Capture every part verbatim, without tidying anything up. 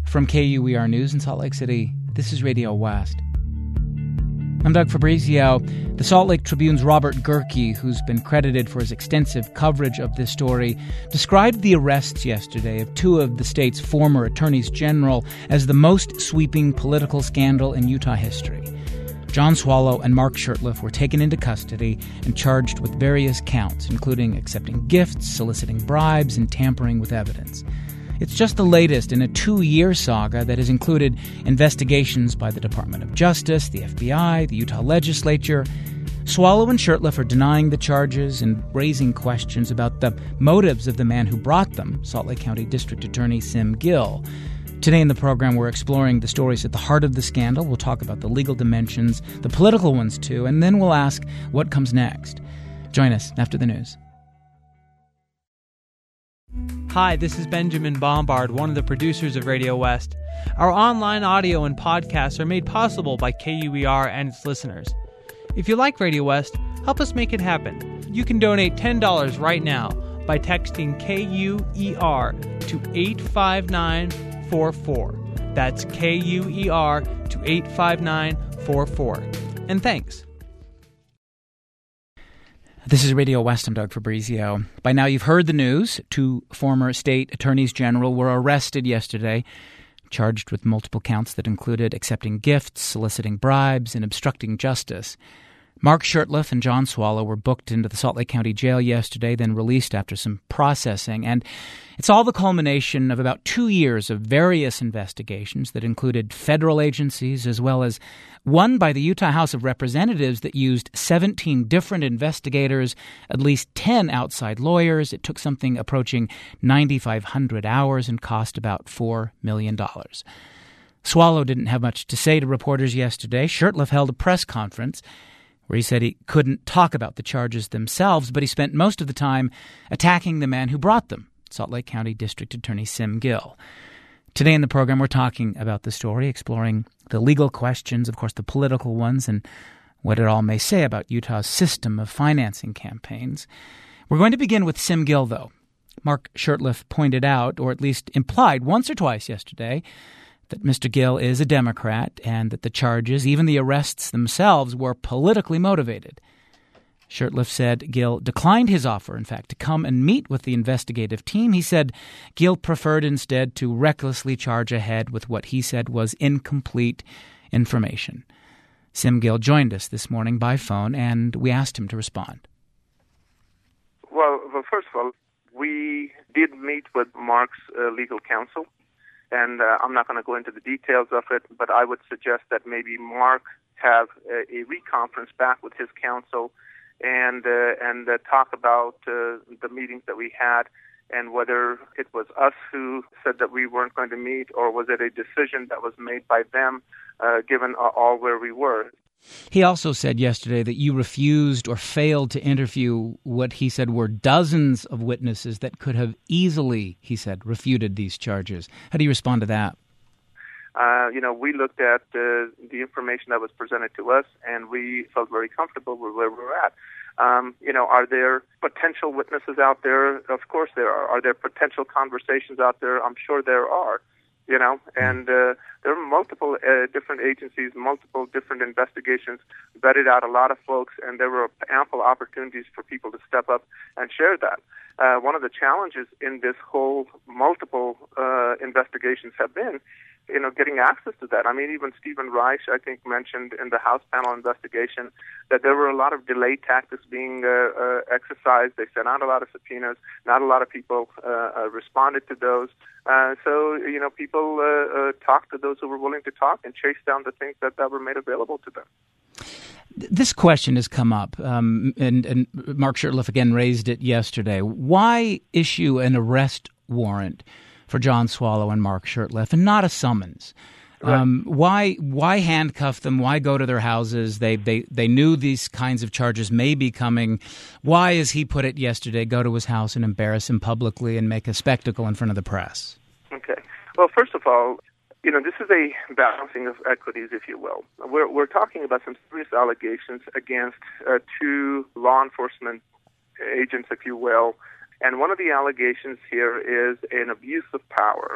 From K U E R News in Salt Lake City, this is Radio West. I'm Doug Fabrizio. The Salt Lake Tribune's Robert Gehrke, who's been credited for his extensive coverage of this story, described the arrests yesterday of two of the state's former attorneys general as the most sweeping political scandal in Utah history. John Swallow and Mark Shurtleff were taken into custody and charged with various counts, including accepting gifts, soliciting bribes, and tampering with evidence. It's just the latest in a two-year saga that has included investigations by the Department of Justice, the F B I, the Utah legislature. Swallow and Shurtleff are denying the charges and raising questions about the motives of the man who brought them, Salt Lake County District Attorney Sim Gill. Today in the program, we're exploring the stories at the heart of the scandal. We'll talk about the legal dimensions, the political ones too, and then we'll ask what comes next. Join us after the news. Hi, this is Benjamin Bombard, one of the producers of Radio West. Our online audio and podcasts are made possible by K U E R and its listeners. If you like Radio West, help us make it happen. You can donate ten dollars right now by texting K U E R to eight five nine four four. That's K U E R to eight five nine four four. And thanks. This is Radio West. I'm Doug Fabrizio. By now you've heard the news. Two former state attorneys general were arrested yesterday, charged with multiple counts that included accepting gifts, soliciting bribes, and obstructing justice. Mark Shurtleff and John Swallow were booked into the Salt Lake County Jail yesterday, then released after some processing. And it's all the culmination of about two years of various investigations that included federal agencies as well as one by the Utah House of Representatives that used seventeen different investigators, at least ten outside lawyers. It took something approaching nine thousand five hundred hours and cost about four million dollars. Swallow didn't have much to say to reporters yesterday. Shurtleff held a press conference where he said he couldn't talk about the charges themselves, but he spent most of the time attacking the man who brought them, Salt Lake County District Attorney Sim Gill. Today in the program, we're talking about the story, exploring the legal questions, of course, the political ones, and what it all may say about Utah's system of financing campaigns. We're going to begin with Sim Gill, though. Mark Shurtleff pointed out, or at least implied once or twice yesterday, that Mister Gill is a Democrat and that the charges, even the arrests themselves, were politically motivated. Shurtleff said Gill declined his offer, in fact, to come and meet with the investigative team. He said Gill preferred instead to recklessly charge ahead with what he said was incomplete information. Sim Gill joined us this morning by phone, and we asked him to respond. Well, well first of all, we did meet with Mark's uh, legal counsel. And uh, I'm not going to go into the details of it, but I would suggest that maybe Mark have a, a reconference back with his counsel and uh, and uh, talk about uh, the meetings that we had and whether it was us who said that we weren't going to meet or was it a decision that was made by them uh, given uh, all where we were. He also said yesterday that you refused or failed to interview what he said were dozens of witnesses that could have easily, he said, refuted these charges. How do you respond to that? Uh, you know, we looked at uh, the information that was presented to us, and we felt very comfortable with where we were at. Um, you know, are there potential witnesses out there? Of course there are. Are there potential conversations out there? I'm sure there are. You know, and uh, there are multiple uh, different agencies, multiple different investigations, vetted out a lot of folks, and there were ample opportunities for people to step up and share that. Uh, one of the challenges in this whole multiple uh, investigations have been, you know, getting access to that. I mean, even Stephen Reich, I think, mentioned in the House panel investigation that there were a lot of delay tactics being uh, uh, exercised. They sent out a lot of subpoenas. Not a lot of people uh, uh, responded to those. Uh, so, you know, people uh, uh, talked to those who were willing to talk and chased down the things that, that were made available to them. This question has come up, um, and, and Mark Shurtleff again raised it yesterday. Why issue an arrest warrant for John Swallow and Mark Shurtleff and not a summons? Right. Um, why why handcuff them? Why go to their houses? They, they they knew these kinds of charges may be coming. Why, as he put it yesterday, go to his house and embarrass him publicly and make a spectacle in front of the press? Okay. Well, first of all, you know, this is a balancing of equities, if you will. We're we're talking about some serious allegations against uh, two law enforcement agents, if you will. And one of the allegations here is an abuse of power.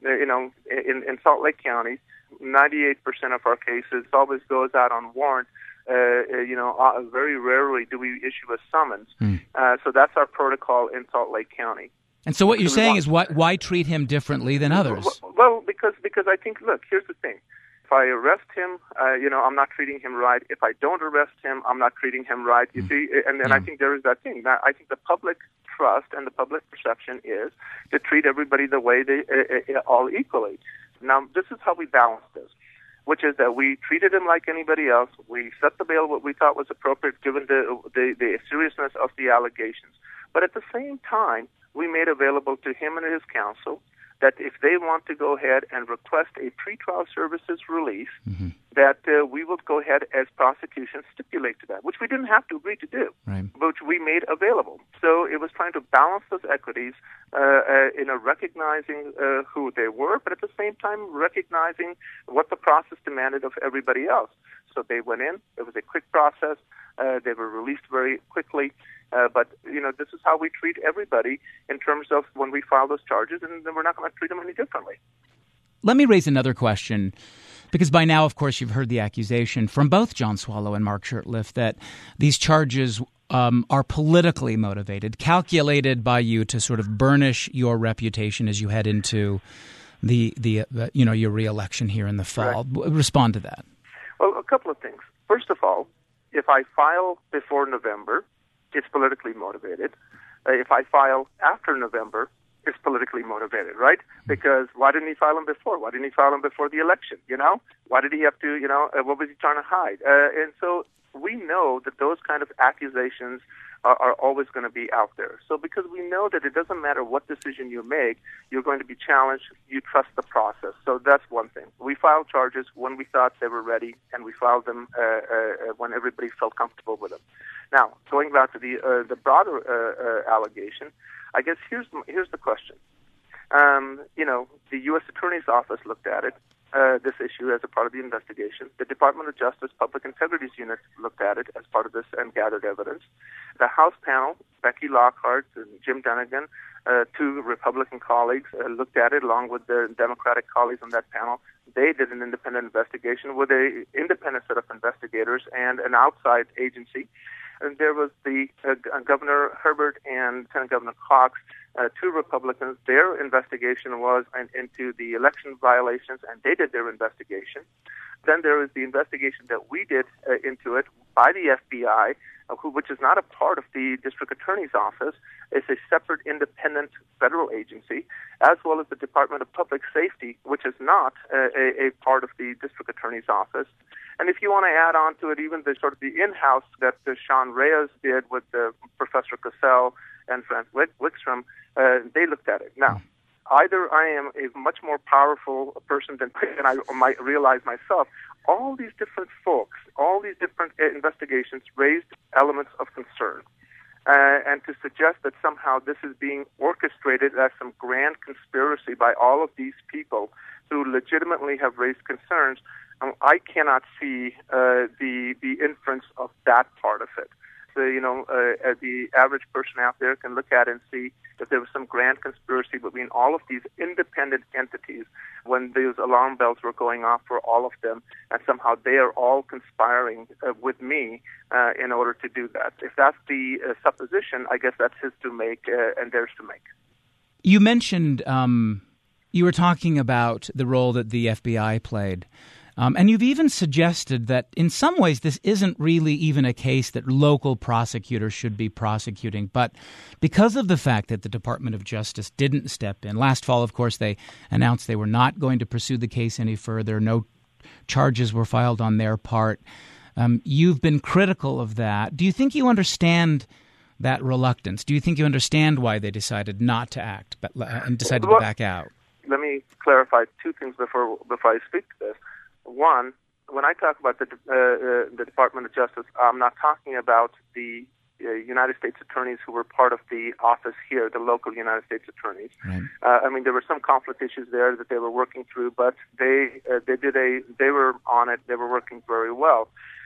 you know, in, in Salt Lake County, ninety-eight percent of our cases always goes out on warrant. Uh, you know, uh, very rarely do we issue a summons. Mm. Uh, so that's our protocol in Salt Lake County. And so what you're so saying want, is why, why treat him differently than others? Well, because because I think, look, here's the thing. If I arrest him, uh, you know, I'm not treating him right. If I don't arrest him, I'm not treating him right. You mm. see, and then yeah. I think there is that thing. Now, I think the public trust and the public perception is to treat everybody the way they uh, uh, all equally. Now, this is how we balance this, which is that we treated him like anybody else. We set the bail what we thought was appropriate given the, the, the seriousness of the allegations. But at the same time, we made available to him and his counsel that if they want to go ahead and request a pretrial services release, mm-hmm. that uh, we will go ahead as prosecution stipulate to that, which we didn't have to agree to do, right. which we made available. So it was trying to balance those equities uh, uh, in a recognizing uh, who they were, but at the same time recognizing what the process demanded of everybody else. So they went in. It was a quick process. Uh, they were released very quickly. Uh, but, you know, this is how we treat everybody in terms of when we file those charges, and then we're not going to treat them any differently. Let me raise another question, because by now, of course, you've heard the accusation from both John Swallow and Mark Shurtleff that these charges um, are politically motivated, calculated by you to sort of burnish your reputation as you head into the, the uh, you know, your re-election here in the fall. Right. Respond to that. Well, a couple of things. First of all, if I file before November, it's politically motivated. Uh, if I file after November, it's politically motivated, right? Because why didn't he file them before? Why didn't he file them before the election, you know? Why did he have to, you know, uh, what was he trying to hide? Uh, and so we know that those kind of accusations are, are always going to be out there. So because we know that it doesn't matter what decision you make, you're going to be challenged, you trust the process. So that's one thing. We filed charges when we thought they were ready, and we filed them uh, uh, when everybody felt comfortable with them. Now, going back to the uh, the broader uh, uh, allegation, I guess here's here's the question. Um, you know, the U S Attorney's Office looked at it, uh, this issue as a part of the investigation. The Department of Justice Public Integrities Unit looked at it as part of this and gathered evidence. The House panel, Becky Lockhart and Jim Dunnigan, uh, two Republican colleagues, uh, looked at it along with their Democratic colleagues on that panel. They did an independent investigation with an independent set of investigators and an outside agency. And there was the uh, Governor Herbert and Lieutenant Governor Cox, uh, two Republicans. Their investigation was in, into the election violations, and they did their investigation. Then there was the investigation that we did uh, into it by the F B I, uh, who, which is not a part of the District Attorney's Office. It's a separate independent federal agency, as well as the Department of Public Safety, which is not uh, a, a part of the District Attorney's Office. And if you want to add on to it, even the sort of the in-house that uh, Sean Reyes did with uh, Professor Cassell and Franz Wickstrom, uh, they looked at it. Now, either I am a much more powerful person than, than I might realize myself. All these different folks, all these different uh, investigations raised elements of concern. Uh, and to suggest that somehow this is being orchestrated as some grand conspiracy by all of these people who legitimately have raised concerns, um, I cannot see uh, the the inference of that part of it. So, you know, uh, the average person out there can look at it and see that there was some grand conspiracy between all of these independent entities when those alarm bells were going off for all of them, and somehow they are all conspiring uh, with me uh, in order to do that. If that's the uh, supposition, I guess that's his to make uh, and theirs to make. You mentioned, um, you were talking about the role that the F B I played. Um, and you've even suggested that in some ways this isn't really even a case that local prosecutors should be prosecuting. But because of the fact that the Department of Justice didn't step in, last fall, of course, they announced they were not going to pursue the case any further. No charges were filed on their part. Um, you've been critical of that. Do you think you understand that reluctance? Do you think you understand why they decided not to act but, uh, and decided well, to back out? Let me clarify two things before before I speak to this. One, when I talk about the uh, uh, the Department of Justice, I'm not talking about the uh, United States attorneys who were part of the office here, the local United States attorneys. Right. Uh, I mean, there were some conflict issues there that they were working through, but they uh, they did a they were on it. They were working very well.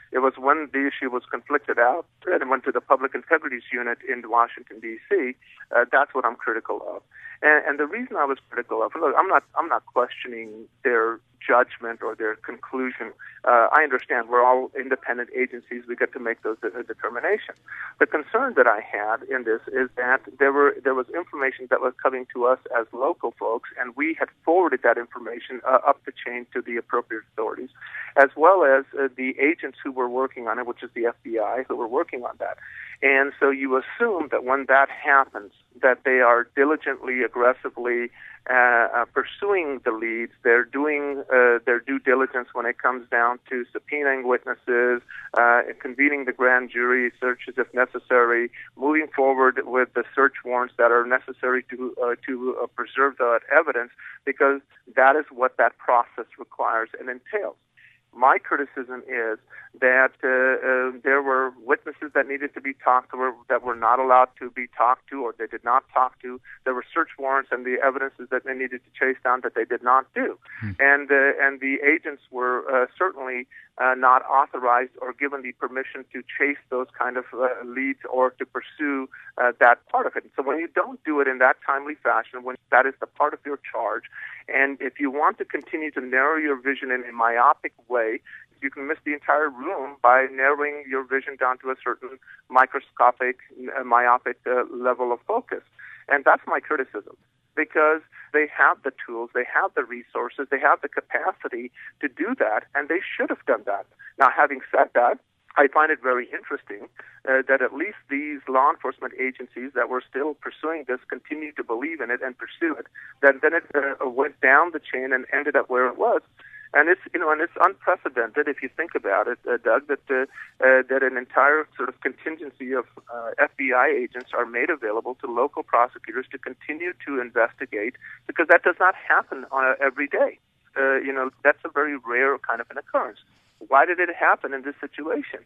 It was when the issue was conflicted out and it went to the Public Integrities Unit in Washington, D C. Uh, that's what I'm critical of. And, and the reason I was critical of, look, I'm not, I'm not questioning their judgment or their conclusion. Uh, I understand we're all independent agencies. We get to make those de- determinations. The concern that I had in this is that there were there was information that was coming to us as local folks, and we had forwarded that information uh, up the chain to the appropriate authorities, as well as uh, the agents who were working on it, which is the F B I, who were working on that. And so you assume that when that happens, that they are diligently, aggressively uh, uh, pursuing the leads. They're doing uh, their due diligence when it comes down to subpoenaing witnesses, uh, convening the grand jury, searches if necessary, moving forward with the search warrants that are necessary to uh, to uh, preserve that evidence, because that is what that process requires and entails. My criticism is that uh, uh, there were witnesses that needed to be talked to, or that were not allowed to be talked to, or they did not talk to. There were search warrants and the evidences that they needed to chase down that they did not do. Hmm. And uh, and the agents were uh, certainly uh, not authorized or given the permission to chase those kind of uh, leads or to pursue uh, that part of it. So when you don't do it in that timely fashion, when that is the part of your charge, and if you want to continue to narrow your vision in a myopic way, you can miss the entire room by narrowing your vision down to a certain microscopic, uh, myopic uh, level of focus. And that's my criticism, because they have the tools, they have the resources, they have the capacity to do that, and they should have done that. Now, having said that, I find it very interesting uh, that at least these law enforcement agencies that were still pursuing this continue to believe in it and pursue it. That then it uh, went down the chain and ended up where it was. And it's, you know, and it's unprecedented if you think about it, uh, Doug, that uh, uh, that an entire sort of contingency of uh, F B I agents are made available to local prosecutors to continue to investigate, because that does not happen uh, every day. Uh, you know, that's a very rare kind of an occurrence. Why did it happen in this situation?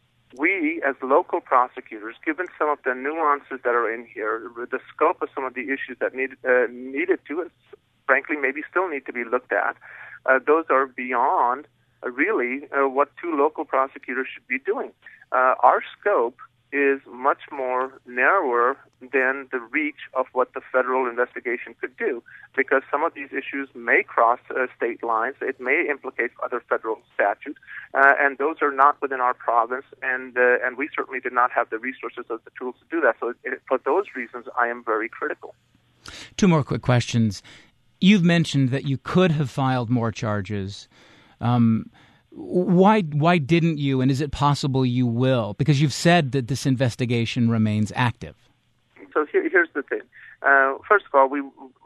We, as local prosecutors, given some of the nuances that are in here, the scope of some of the issues that need, uh, needed to, and frankly maybe still need to be looked at, uh, those are beyond uh, really uh, what two local prosecutors should be doing. Uh, our scope is much more narrower than the reach of what the federal investigation could do, because some of these issues may cross uh, state lines. It may implicate other federal statutes, uh, and those are not within our province, and uh, and we certainly did not have the resources or the tools to do that. So it, for those reasons, I am very critical. Two more quick questions. You've mentioned that you could have filed more charges. Um, Why why didn't you, and is it possible you will? Because you've said that this investigation remains active. So here, here's the thing. Uh, first of all, we,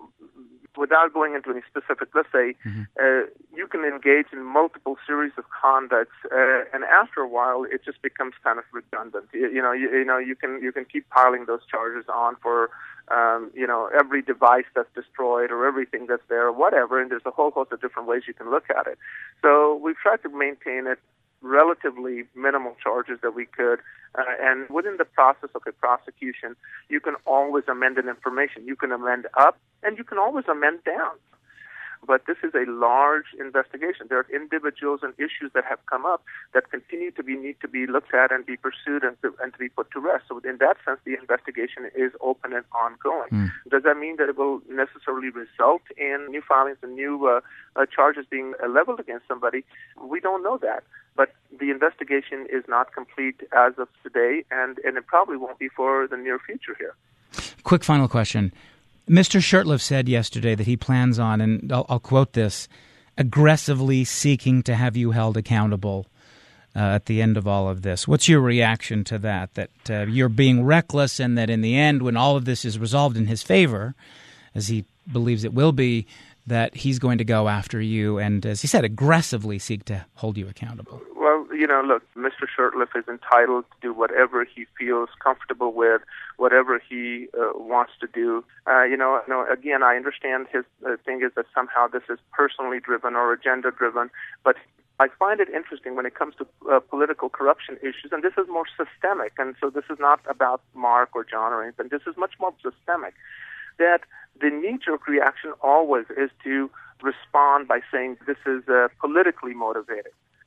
without going into any specific, let's say mm-hmm. uh, you can engage in multiple series of conducts, uh, and after a while, it just becomes kind of redundant. You, you know, you, you know, you can you can keep piling those charges on for. Um, you know, every device that's destroyed or everything that's there or whatever, and there's a whole host of different ways you can look at it. So we've tried to maintain it relatively minimal charges that we could, uh, and within the process of a prosecution, you can always amend an information. You can amend up, and you can always amend down. But this is a large investigation. There are individuals and issues that have come up that continue to be need to be looked at and be pursued and to, and to be put to rest. So in that sense, the investigation is open and ongoing. Mm. Does that mean that it will necessarily result in new filings and new uh, uh, charges being uh, leveled against somebody? We don't know that. But the investigation is not complete as of today, and, and it probably won't be for the near future here. Quick final question. Mister Shurtleff said yesterday that he plans on, and I'll, I'll quote this, aggressively seeking to have you held accountable uh, at the end of all of this. What's your reaction to that, that uh, you're being reckless and that in the end, when all of this is resolved in his favor, as he believes it will be, that he's going to go after you and, as he said, aggressively seek to hold you accountable? Well, you know, look, Mister Shurtleff is entitled to do whatever he feels comfortable with, whatever he uh, wants to do. Uh, you know, you know, again, I understand his uh, thing is that somehow this is personally driven or agenda driven, but I find it interesting when it comes to uh, political corruption issues, and this is more systemic, and so this is not about Mark or John or anything. This is much more systemic, that the knee-jerk reaction always is to respond by saying this is uh, politically motivated.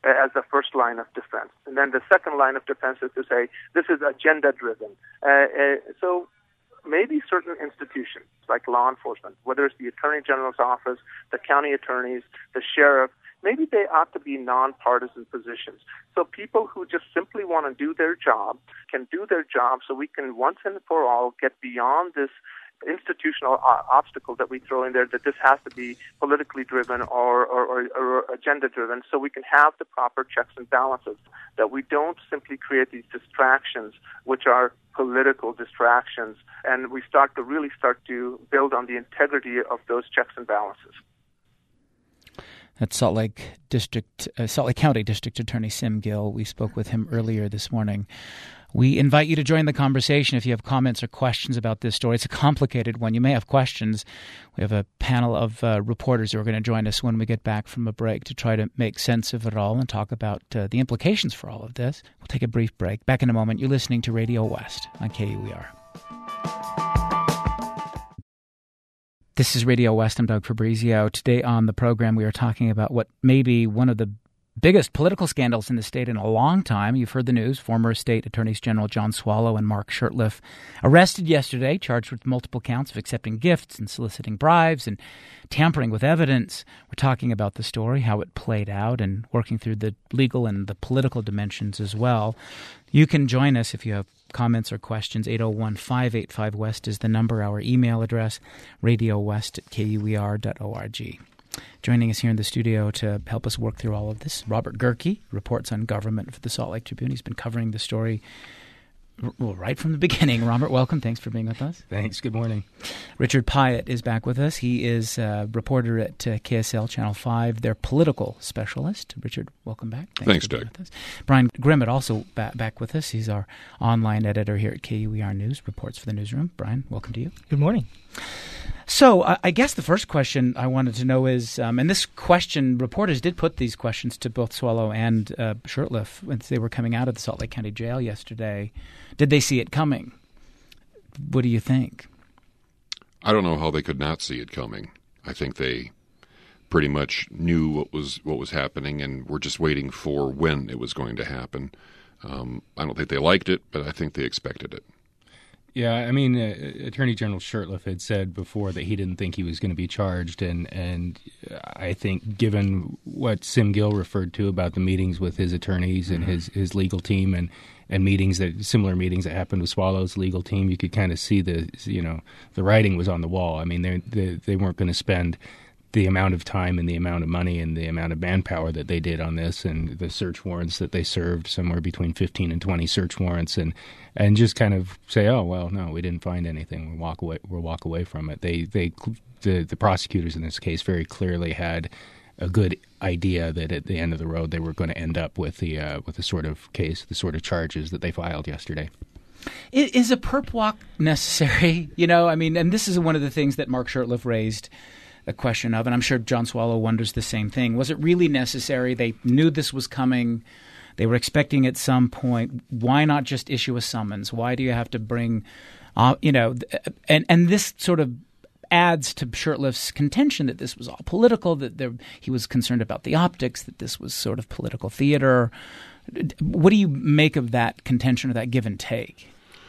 as the first line of defense. And then the second line of defense is to say, this is agenda-driven. Uh, uh, so maybe certain institutions like law enforcement, whether it's the Attorney General's office, the county attorneys, the sheriff, maybe they ought to be nonpartisan positions. So people who just simply want to do their job can do their job so we can once and for all get beyond this institutional uh, obstacle that we throw in there, that this has to be politically driven or, or, or, or agenda driven, so we can have the proper checks and balances, that we don't simply create these distractions which are political distractions, and we start to really start to build on the integrity of those checks and balances. That's Salt Lake District, uh, Salt Lake County District Attorney Sim Gill. We spoke with him earlier this morning. We invite you to join the conversation if you have comments or questions about this story. It's a complicated one. You may have questions. We have a panel of uh, reporters who are going to join us when we get back from a break to try to make sense of it all and talk about uh, the implications for all of this. We'll take a brief break. Back in a moment. You're listening to Radio West on K U E R. This is Radio West. I'm Doug Fabrizio. Today on the program, we are talking about what may be one of the biggest political scandals in the state in a long time. You've heard the news. Former State Attorneys General John Swallow and Mark Shurtleff arrested yesterday, charged with multiple counts of accepting gifts and soliciting bribes and tampering with evidence. We're talking about the story, how it played out, and working through the legal and the political dimensions as well. You can join us if you have comments or questions. eight oh one, five eight five, West is the number. Our email address, radiowest at k u e r dot org. Joining us here in the studio to help us work through all of this, Robert Gehrke, reports on government for the Salt Lake Tribune. He's been covering the story well, right from the beginning. Robert, welcome. Thanks for being with us. Thanks. Good morning. Richard Pyatt is back with us. He is a reporter at uh, K S L Channel five, their political specialist. Richard, welcome back. Thanks, Thanks Doug. Brian Grimmett also back, back with us. He's our online editor here at K U E R News, reports for the newsroom. Brian, welcome to you. Good morning. So uh, I guess the first question I wanted to know is, um, and this question, reporters did put these questions to both Swallow and uh, Shurtleff when they were coming out of the Salt Lake County Jail yesterday. Did they see it coming? What do you think? I don't know how they could not see it coming. I think they pretty much knew what was what was happening and were just waiting for when it was going to happen. Um, I don't think they liked it, but I think they expected it. Yeah, I mean, uh, Attorney General Shurtleff had said before that he didn't think he was going to be charged, and and I think given what Sim Gill referred to about the meetings with his attorneys and his, his legal team and, and meetings that similar meetings that happened with Swallow's legal team, you could kind of see the you know the writing was on the wall. I mean, they they, they weren't going to spend the amount of time and the amount of money and the amount of manpower that they did on this, and the search warrants that they served, somewhere between fifteen and twenty search warrants, and and just kind of say, oh well, no, we didn't find anything. We'll walk away. We'll walk away from it. They they the the prosecutors in this case very clearly had a good idea that at the end of the road they were going to end up with the uh, with the sort of case, the sort of charges that they filed yesterday. Is a perp walk necessary? You know, I mean, and this is one of the things that Mark Shurtleff raised a question of, and I'm sure John Swallow wonders the same thing. Was it really necessary? They knew this was coming. They were expecting at some point. Why not just issue a summons? Why do you have to bring, uh, you know, and, and this sort of adds to Shurtleff's contention that this was all political, that there, he was concerned about the optics, that this was sort of political theater. What do you make of that contention or that give and take?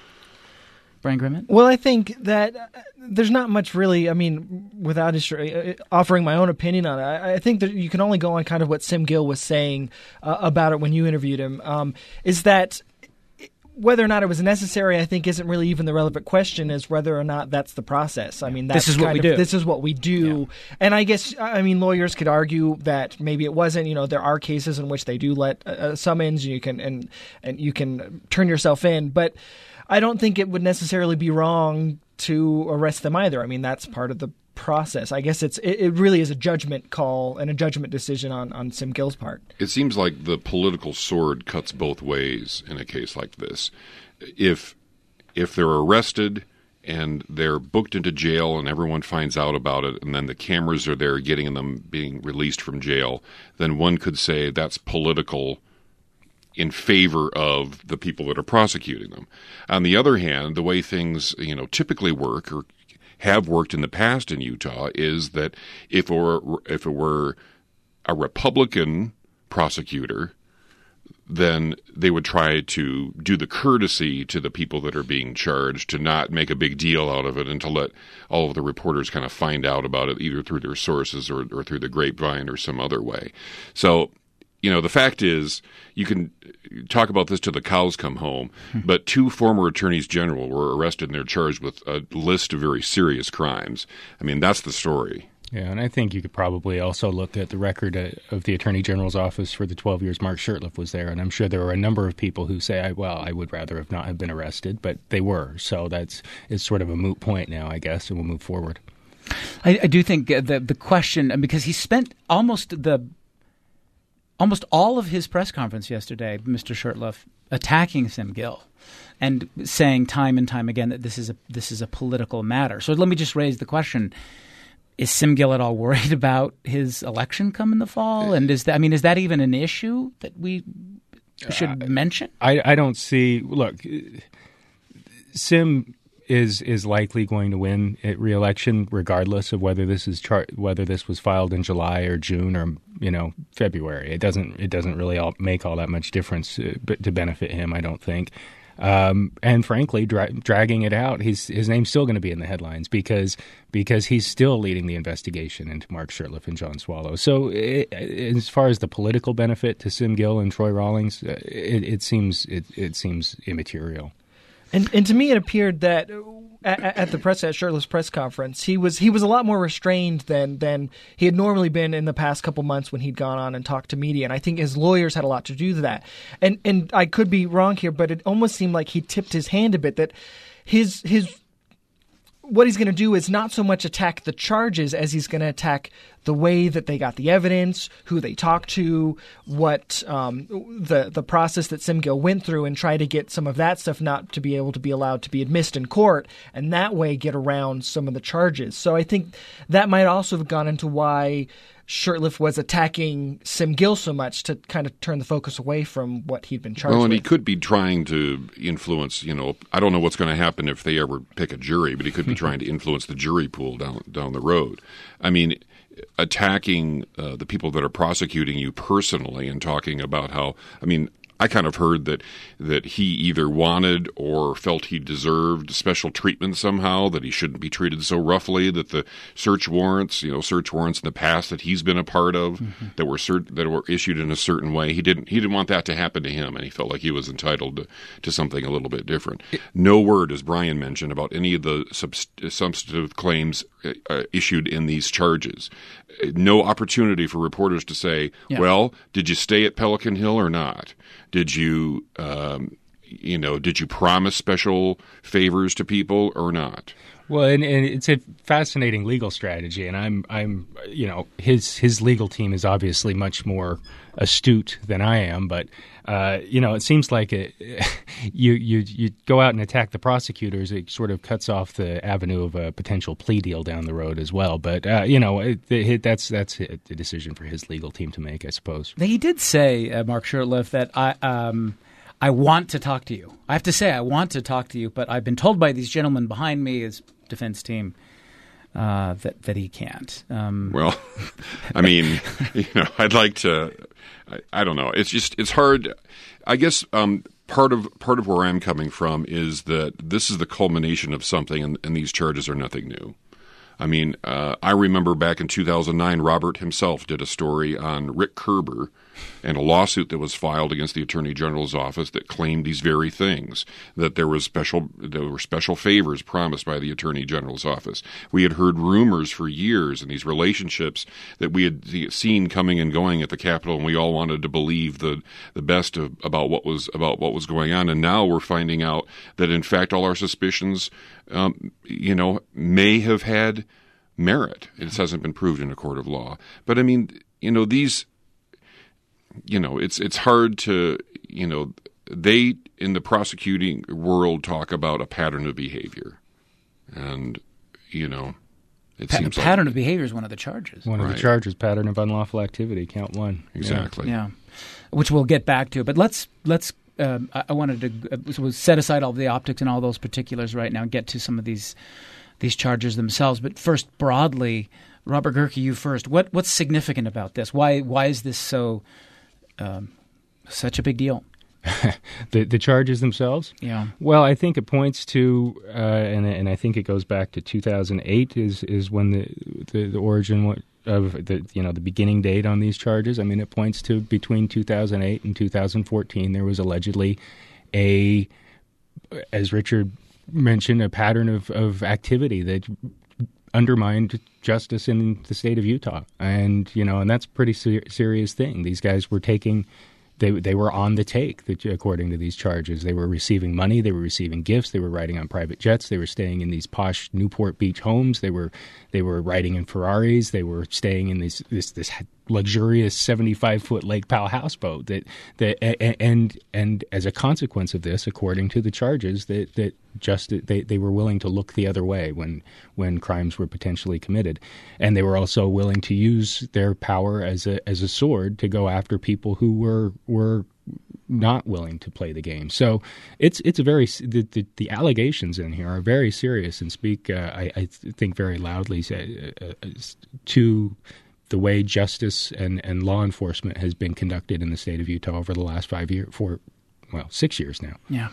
Brian Grimmett? Well, I think that uh, there's not much really, I mean, without uh, offering my own opinion on it, I, I think that you can only go on kind of what Sim Gill was saying uh, about it when you interviewed him, um, is that whether or not it was necessary, I think, isn't really even the relevant question, is whether or not that's the process. I mean, that's this is what kind we of, do. This is what we do. Yeah. And I guess, I mean, lawyers could argue that maybe it wasn't. You know, there are cases in which they do let a, a summons, you can and and you can turn yourself in, but I don't think it would necessarily be wrong to arrest them either. I mean, that's part of the process. I guess it's it, it really is a judgment call and a judgment decision on, on Sim Gill's part. It seems like the political sword cuts both ways in a case like this. If if they're arrested and they're booked into jail and everyone finds out about it, and then the cameras are there getting them being released from jail, then one could say that's political in favor of the people that are prosecuting them. On the other hand, the way things, you know, typically work or have worked in the past in Utah is that if it were, if it were a Republican prosecutor, then they would try to do the courtesy to the people that are being charged to not make a big deal out of it and to let all of the reporters kind of find out about it either through their sources or, or through the grapevine or some other way. So, you know, the fact is, you can talk about this till the cows come home, but two former attorneys general were arrested and they're charged with a list of very serious crimes. I mean, that's the story. Yeah, and I think you could probably also look at the record uh, of the Attorney General's office for the twelve years Mark Shurtleff was there, and I'm sure there were a number of people who say, well, I would rather have not have been arrested, but they were. So that's it's sort of a moot point now, I guess, and we'll move forward. I, I do think the the question, because he spent almost the almost all of his press conference yesterday, Mister Shurtleff, attacking Sim Gill and saying time and time again that this is a this is a political matter. So let me just raise the question. Is Sim Gill at all worried about his election come in the fall? And is that, I mean, is that even an issue that we should uh, mention? I, I don't see. Look, Sim is is likely going to win at re-election, regardless of whether this is char- whether this was filed in July or June or you know February. It doesn't it doesn't really all make all that much difference uh, to benefit him, I don't think. Um, and frankly, dra- dragging it out, his his name's still going to be in the headlines because because he's still leading the investigation into Mark Shurtleff and John Swallow. So, it, as far as the political benefit to Sim Gill and Troy Rawlings, it, it seems it, it seems immaterial. And and to me, it appeared that at, at the press at Shurtleff's press conference, he was he was a lot more restrained than than he had normally been in the past couple months when he'd gone on and talked to media. And I think his lawyers had a lot to do with that. And and I could be wrong here, but it almost seemed like he tipped his hand a bit that his his what he's going to do is not so much attack the charges as he's going to attack the way that they got the evidence, who they talked to, what um, the the process that Sim Gill went through, and try to get some of that stuff not to be able to be allowed to be admitted in court, and that way get around some of the charges. So I think that might also have gone into why Shurtleff was attacking Sim Gill so much, to kind of turn the focus away from what he'd been charged with. Well, and with. he could be trying to influence, you know, I don't know what's going to happen if they ever pick a jury, but he could be trying to influence the jury pool down down the road. I mean, attacking uh, the people that are prosecuting you personally and talking about how, I mean, I kind of heard that that he either wanted or felt he deserved special treatment somehow, that he shouldn't be treated so roughly, that the search warrants, you know, search warrants in the past that he's been a part of, mm-hmm. that were cert- that were issued in a certain way, he didn't he didn't want that to happen to him, and he felt like he was entitled to, to something a little bit different. It, no word, as Brian mentioned, about any of the subst- substantive claims uh, issued in these charges. No opportunity for reporters to say, yeah. well, did you stay at Pelican Hill or not? Did you, um, you know, did you promise special favors to people or not? Well, and, and it's a fascinating legal strategy, and I'm, I'm, you know, his his legal team is obviously much more astute than I am, but uh, you know, it seems like it, you you you go out and attack the prosecutors, it sort of cuts off the avenue of a potential plea deal down the road as well. But uh, you know, it, it, that's that's a decision for his legal team to make, I suppose. He did say, uh, Mark Shurtleff, that I. Um I want to talk to you. I have to say I want to talk to you, but I've been told by these gentlemen behind me, his defense team, uh, that that he can't. Um, well, I mean, you know, I'd like to. I, I don't know. It's just it's hard. I guess um, part of part of where I'm coming from is that this is the culmination of something, and, and these charges are nothing new. I mean, uh, I remember back in two thousand nine, Robert himself did a story on Rick Kerber and a lawsuit that was filed against the Attorney General's office that claimed these very things, that there was special there were special favors promised by the Attorney General's office. We had heard rumors for years in these relationships that we had seen coming and going at the Capitol, and we all wanted to believe the the best of, about what was about what was going on. And now we're finding out that in fact all our suspicions, um, you know, may have had merit. It hasn't been proved in a court of law. But I mean, you know, these. You know, it's it's hard to, you know, they in the prosecuting world talk about a pattern of behavior. And, you know, it pa- seems pattern like, of behavior is one of the charges. One right. of the charges, pattern of unlawful activity, count one. Exactly. Yeah, which we'll get back to. But let's, let's um, I, I wanted to uh, so we'll set aside all the optics and all those particulars right now and get to some of these these charges themselves. But first, broadly, Robert Gehrke, you first. What What's significant about this? Why Why is this so um, such a big deal? the the charges themselves? Yeah. Well, I think it points to, uh, and and I think it goes back to two thousand eight is is when the the, the origin of the you know the beginning date on these charges. I mean, it points to between two thousand eight and two thousand fourteen there was allegedly a, as Richard mentioned, a pattern of, of activity that undermined justice in the state of Utah, and you know, and that's a pretty ser- serious thing. These guys were taking. They they were on the take, according to these charges. They were receiving money. They were receiving gifts. They were riding on private jets. They were staying in these posh Newport Beach homes. They were they were riding in Ferraris. They were staying in these this this luxurious seventy-five foot Lake Powell houseboat. That that and and as a consequence of this, according to the charges, that that just they, they were willing to look the other way when when crimes were potentially committed, and they were also willing to use their power as a as a sword to go after people who were were not willing to play the game. So it's it's a very the the, the allegations in here are very serious and speak uh, I, I think very loudly uh, uh, to the way justice and, and law enforcement has been conducted in the state of Utah over the last five years, four, well, six years now. Yeah.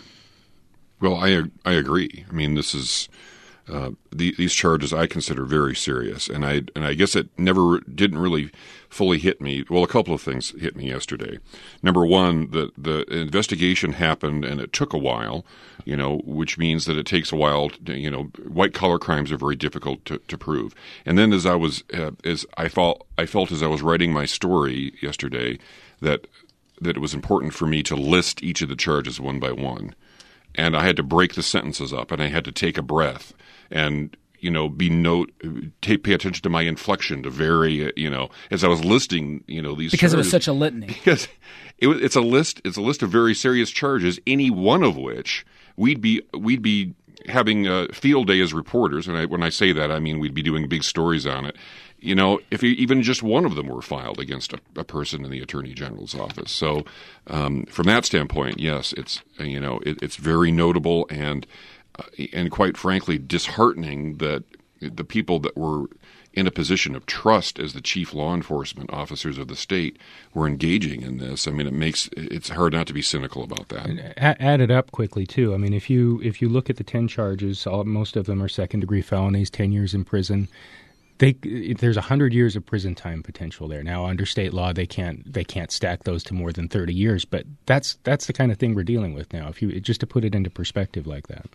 Well, I I agree. I mean, this is uh, the, these charges I consider very serious, and I and I guess it never didn't really fully hit me. Well, a couple of things hit me yesterday. Number one, the the investigation happened, and it took a while. You know, which means that it takes a while. To, you know, white collar crimes are very difficult to, to prove. And then, as I was uh, as I felt I felt as I was writing my story yesterday that that it was important for me to list each of the charges one by one. And I had to break the sentences up, and I had to take a breath and, you know, be note, take, pay attention to my inflection to vary, you know, as I was listing, you know, these because charges. It was such a litany. Because it was, it's a list, it's a list of very serious charges, any one of which we'd be, we'd be having a field day as reporters. And I, when I say that, I mean, we'd be doing big stories on it. You know, if even just one of them were filed against a, a person in the Attorney General's office. So um, from that standpoint, yes, it's, you know, it, it's very notable and, uh, and quite frankly, disheartening that the people that were in a position of trust as the chief law enforcement officers of the state were engaging in this. I mean, it makes it's hard not to be cynical about that. And add it up quickly, too. I mean, if you if you look at the ten charges, all, most of them are second-degree felonies, ten years in prison. They, there's one hundred years of prison time potential there. Now, under state law, they can't they can't stack those to more than thirty years, but that's that's the kind of thing we're dealing with now. If you just to put it into perspective like that.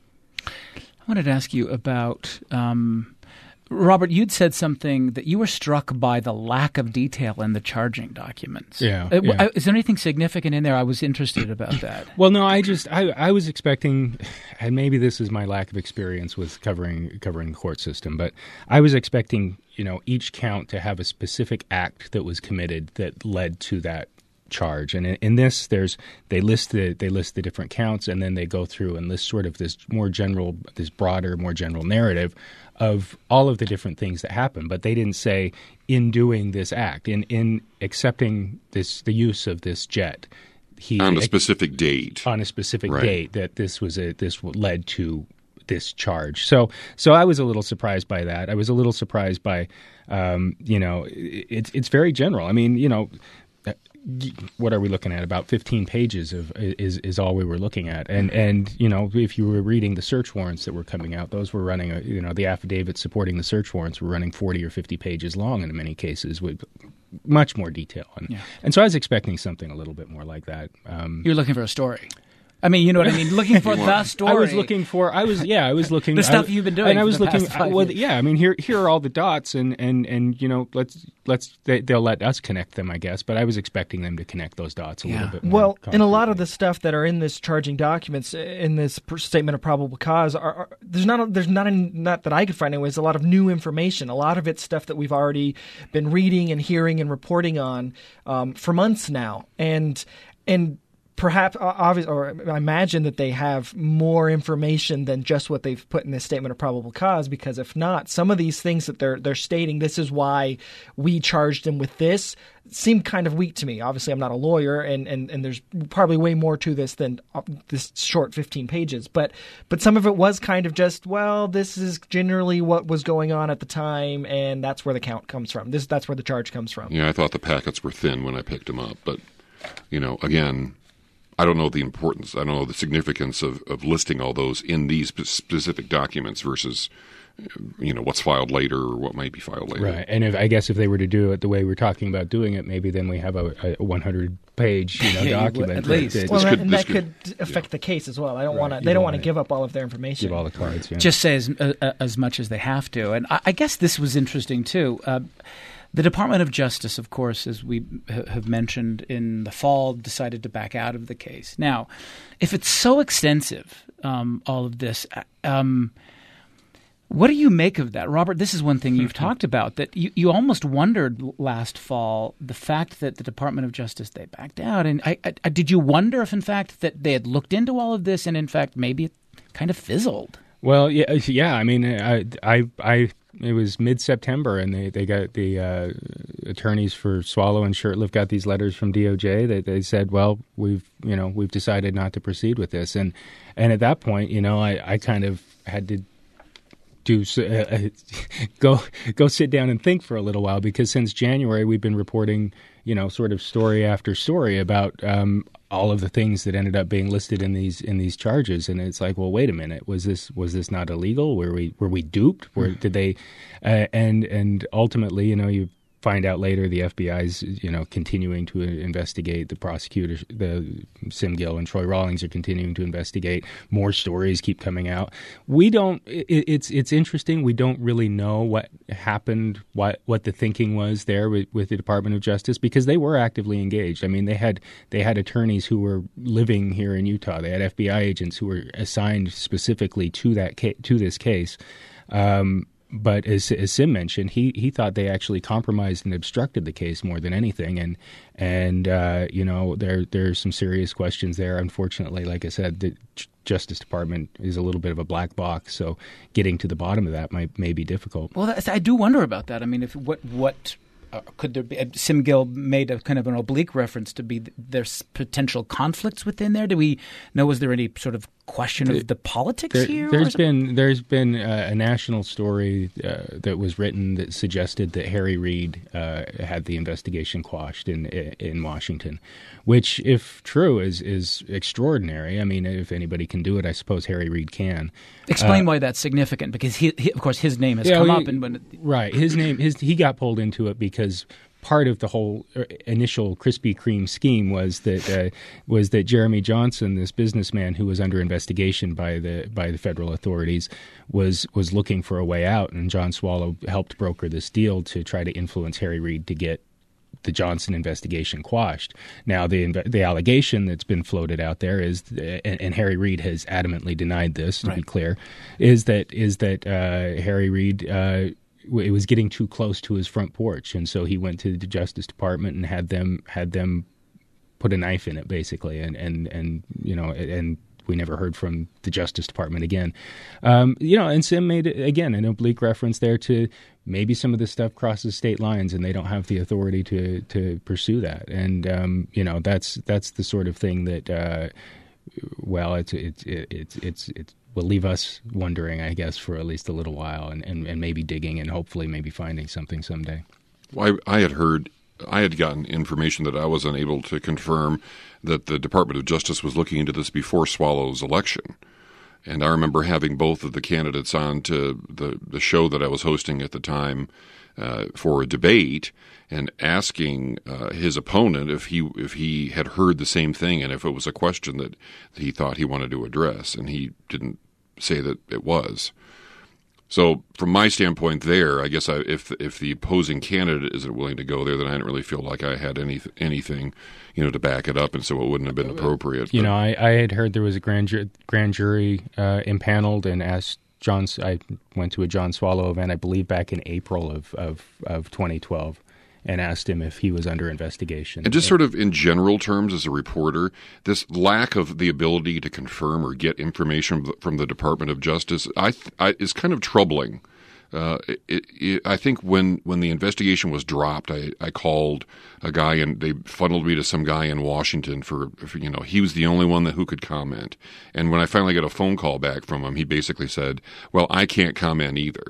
I wanted to ask you about um, Robert. You'd said something that you were struck by the lack of detail in the charging documents. Yeah, uh, yeah. Is there anything significant in there? I was interested about that. Well, no, I just I, I was expecting, and maybe this is my lack of experience with covering covering the court system, but I was expecting, you know, each count to have a specific act that was committed that led to that charge. And in, in this, there's they list the they list the different counts, and then they go through and list sort of this more general, this broader, more general narrative of all of the different things that happen. But they didn't say in doing this act, in in accepting this the use of this jet, he on a specific date, on a specific right. date that this was a this led to this charge. So so I was a little surprised by that. I was a little surprised by um, you know it's it's very general. I mean, you know. What are we looking at? About fifteen pages of is is all we were looking at, and and you know, if you were reading the search warrants that were coming out, those were running, a, you know, the affidavits supporting the search warrants were running forty or fifty pages long in many cases with much more detail, and yeah. and so I was expecting something a little bit more like that. Um, You're looking for a story. I mean, you know what I mean? Looking for the story. I was looking for, I was, yeah, I was looking. the stuff I, you've been doing. And I was for the looking, past five well, years. yeah, I mean, here here are all the dots, and, and, and you know, let's, let's they, they'll let us connect them, I guess, but I was expecting them to connect those dots a Yeah. little bit more. Well, and a lot of concretely. the stuff that are in this charging documents, in this pr- statement of probable cause, are, are there's not a, there's not any, not that I could find anyways, a lot of new information. A lot of it's stuff that we've already been reading and hearing and reporting on um, for months now, and and. Perhaps, obviously, or I imagine that they have more information than just what they've put in this statement of probable cause. Because if not, some of these things that they're they're stating, this is why we charged him with this, seem kind of weak to me. Obviously, I'm not a lawyer, and, and, and there's probably way more to this than this short fifteen pages. But but some of it was kind of just, well, this is generally what was going on at the time, and that's where the count comes from. This that's where the charge comes from. Yeah, I thought the packets were thin when I picked them up, but you know, again, I don't know the importance. I don't know the significance of, of listing all those in these specific documents versus, you know, what's filed later or what might be filed later. Right. And if I guess if they were to do it the way we're talking about doing it, maybe then we have a, a one hundred page you know, Yeah, document. at least. That, Well, This that, could- and this that could, affect yeah. the case as well. I don't Right. want to. You They don't don't want to wanna give up all of their information. give all the cards. Yeah. Just say as, uh, as much as they have to. And I, I guess this was interesting, too. Uh, the Department of Justice, of course, as we h- have mentioned in the fall, decided to back out of the case. Now, if it's so extensive, um, all of this, um, what do you make of that? Robert, this is one thing you've talked about, that you, you almost wondered last fall, the fact that the Department of Justice, they backed out. And I, I, did you wonder if, in fact, that they had looked into all of this and, in fact, maybe it kind of fizzled? Well, yeah, yeah. I mean, I, I, I it was mid-September, and they, they got the uh, attorneys for Swallow and Shurtleff got these letters from D O J. They they said, well, we've you know we've decided not to proceed with this, and and at that point, you know, I, I kind of had to do uh, go go sit down and think for a little while, because since January we've been reporting, you know, sort of story after story about um, all of the things that ended up being listed in these in these charges, and it's like, well, wait a minute, was this was this not illegal? Were we were we duped? Were did they? Uh, and and ultimately, you know, you find out later the F B I's, you know, continuing to investigate. The prosecutors, the Sim Gill and Troy Rawlings, are continuing to investigate. More stories keep coming out. We don't. It, it's it's interesting. We don't really know what happened, what what the thinking was there with, with the Department of Justice, because they were actively engaged. I mean, they had they had attorneys who were living here in Utah. They had F B I agents who were assigned specifically to that ca- to this case. Um, But as, as Sim mentioned, he, he thought they actually compromised and obstructed the case more than anything, and and uh, you know there there's some serious questions there. Unfortunately, like I said, the Justice Department is a little bit of a black box, so getting to the bottom of that might may be difficult. Well, that's, I do wonder about that. I mean, if what what uh, could there be? Uh, Sim Gill made a kind of an oblique reference to be there's potential conflicts within there. Do we know? Was there any sort of question of the politics There, here? there's been there's been uh, a national story uh, that was written that suggested that Harry Reid uh, had the investigation quashed in in Washington, which, if true, is is extraordinary. I mean, if anybody can do it, I suppose Harry Reid can. Explain uh, why that's significant, because he, he, of course, his name has yeah, come he, up, and when it, right, his name his he got pulled into it because part of the whole initial Krispy Kreme scheme was that uh, was that Jeremy Johnson, this businessman who was under investigation by the by the federal authorities, was was looking for a way out, and John Swallow helped broker this deal to try to influence Harry Reid to get the Johnson investigation quashed. Now, the the allegation that's been floated out there is, and, and Harry Reid has adamantly denied this, to right. be clear, is that is that uh, Harry Reid. Uh, it was getting too close to his front porch, and so he went to the Justice Department and had them had them put a knife in it, basically, and and, and you know, and we never heard from the Justice Department again. Um, you know, and Sim made, again, an oblique reference there to maybe some of this stuff crosses state lines, and they don't have the authority to to pursue that. And um, you know, that's that's the sort of thing that, uh, well, it's it's it's it's it's. will leave us wondering, I guess, for at least a little while, and, and, and maybe digging and hopefully maybe finding something someday. Well, I, I had heard, I had gotten information that I was unable to confirm that the Department of Justice was looking into this before Swallow's election. And I remember having both of the candidates on to the, the show that I was hosting at the time uh, for a debate, and asking uh, his opponent if he if he had heard the same thing and if it was a question that he thought he wanted to address, and he didn't say that it was. So from my standpoint there, I guess I, if if the opposing candidate isn't willing to go there, then I didn't really feel like I had any anything, you know, to back it up, and so it wouldn't have been appropriate. You but, know, I, I had heard there was a grand, ju- grand jury uh, impaneled and asked John. I went to a John Swallow event, I believe, back in April of of, of twenty twelve. And asked him if he was under investigation. And just sort of in general terms as a reporter, this lack of the ability to confirm or get information from the Department of Justice I, I, is kind of troubling. Uh, it, it, I think when, when the investigation was dropped, I, I called a guy, and they funneled me to some guy in Washington for, for, you know, he was the only one that who could comment. And when I finally got a phone call back from him, he basically said, well, I can't comment either.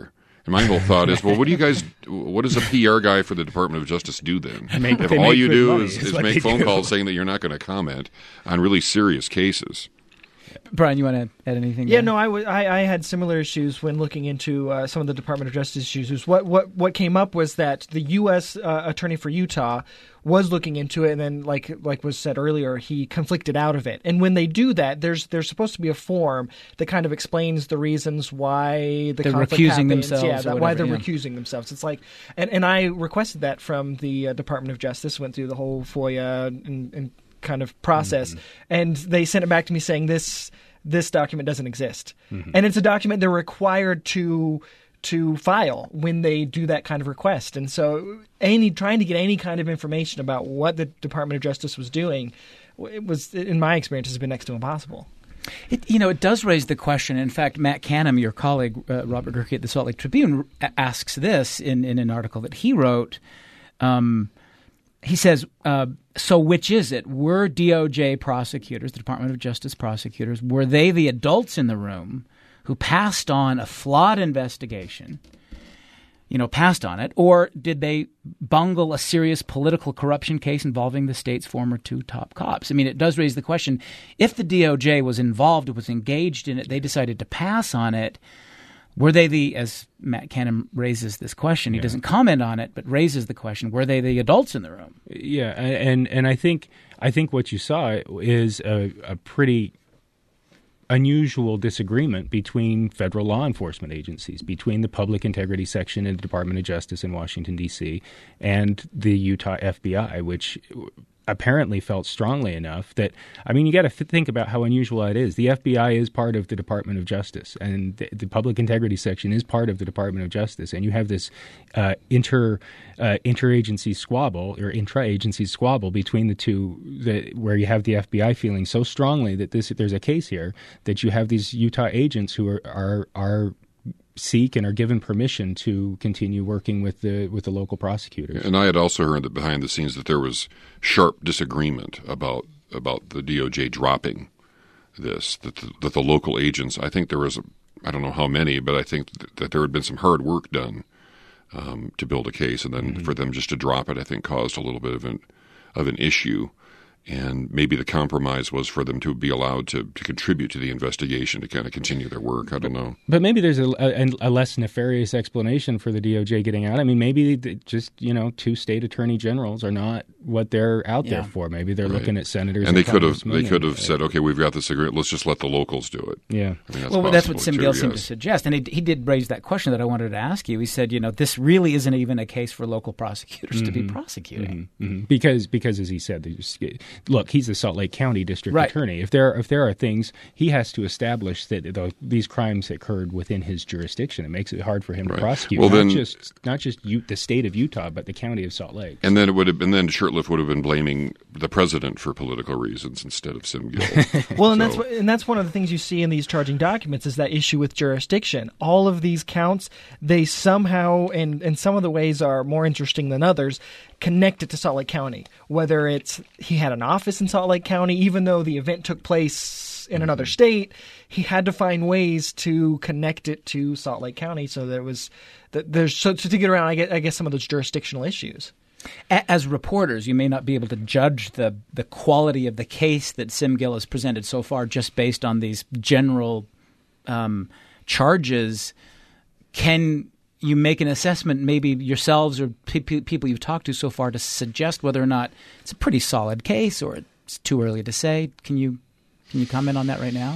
And my whole thought is, well, what do you guys? What does a P R guy for the Department of Justice do then? Make, if all all you do money, is, is is what make they phone do. calls saying that you're not going to comment on really serious cases. Brian, you want to add anything? Yeah, there? no, I, w- I, I had similar issues when looking into uh, some of the Department of Justice issues. What what what came up was that the U S uh, attorney for Utah was looking into it, and then, like like was said earlier, he conflicted out of it. And when they do that, there's there's supposed to be a form that kind of explains the reasons why the They're conflict recusing happens. themselves Yeah, or that, why whatever, they're yeah. recusing themselves. It's like, and, and I requested that from the uh, Department of Justice. Went through the whole FOIA and, and kind of process, Mm-hmm. and they sent it back to me saying this. This document doesn't exist, Mm-hmm. and it's a document they're required to to file when they do that kind of request. And so, any trying to get any kind of information about what the Department of Justice was doing, it was, in my experience, has been next to impossible. It, you know, it does raise the question. In fact, Matt Canham, your colleague, uh, Robert Gerke at the Salt Lake Tribune, a- asks this in, in an article that he wrote. Um, he says, uh, so which is it? Were D O J prosecutors, the Department of Justice prosecutors, were they the adults in the room who passed on a flawed investigation, you know, passed on it, or did they bungle a serious political corruption case involving the state's former two top cops? I mean, it does raise the question, if the D O J was involved, was engaged in it, they decided to pass on it, were they the, as Matt Canham raises this question, he Yeah. doesn't comment on it, but raises the question, were they the adults in the room? Yeah, and and I think I think what you saw is a, a pretty unusual disagreement between federal law enforcement agencies, between the Public Integrity Section in the Department of Justice in Washington, D C, and the Utah F B I, which apparently felt strongly enough that, I mean, you got to th- think about how unusual that is. The F B I is part of the Department of Justice, and the, the Public Integrity Section is part of the Department of Justice, and you have this uh, inter uh, interagency squabble or intra-agency squabble between the two, that, where you have the F B I feeling so strongly that this there's a case here that you have these Utah agents who are are, are seek and are given permission to continue working with the with the local prosecutors. And I had also heard that behind the scenes that there was sharp disagreement about about the D O J dropping this, that the, that the local agents, I think there was, a, I don't know how many, but I think th- that there had been some hard work done um, to build a case, and then mm-hmm. for them just to drop it, I think caused a little bit of an of an issue. And maybe the compromise was for them to be allowed to, to contribute to the investigation, to kind of continue their work. I don't know. But maybe there's a, a, a less nefarious explanation for the D O J getting out. I mean, maybe just, you know, two state attorney generals are not what they're out yeah. there for.Maybe they're right. looking at senators. And, and they could have they could have said, okay, we've got this agreement. Let's just let the locals do it. Yeah. I mean, that's well, that's what too, Sim Gill seemed yes. to suggest. And he, he did raise that question that I wanted to ask you. He said, you know, this really isn't even a case for local prosecutors mm-hmm. to be prosecuting. Mm-hmm. Mm-hmm. Because, because as he said, just, look, he's the Salt Lake County District right. Attorney. If there, if there are things, he has to establish that the, these crimes occurred within his jurisdiction. It makes it hard for him right. to prosecute. Well, not then, just not just U, the state of Utah, but the county of Salt Lake. And then it would have, and then Shurtleff would have been blaming the president for political reasons instead of Sim Gill. Well, and so, that's what, and that's one of the things you see in these charging documents is that issue with jurisdiction. All of these counts, they somehow, and in some of the ways are more interesting than others, connect it to Salt Lake County. Whether it's he had an office in Salt Lake County, even though the event took place in another state, he had to find ways to connect it to Salt Lake County. So there was, there's so to get around, I guess, I guess some of those jurisdictional issues. As reporters, you may not be able to judge the, the quality of the case that Sim Gill has presented so far just based on these general um, charges. Can you make an assessment, maybe yourselves or pe- people you've talked to so far, to suggest whether or not it's a pretty solid case or it's too early to say? Can you can you comment on that right now?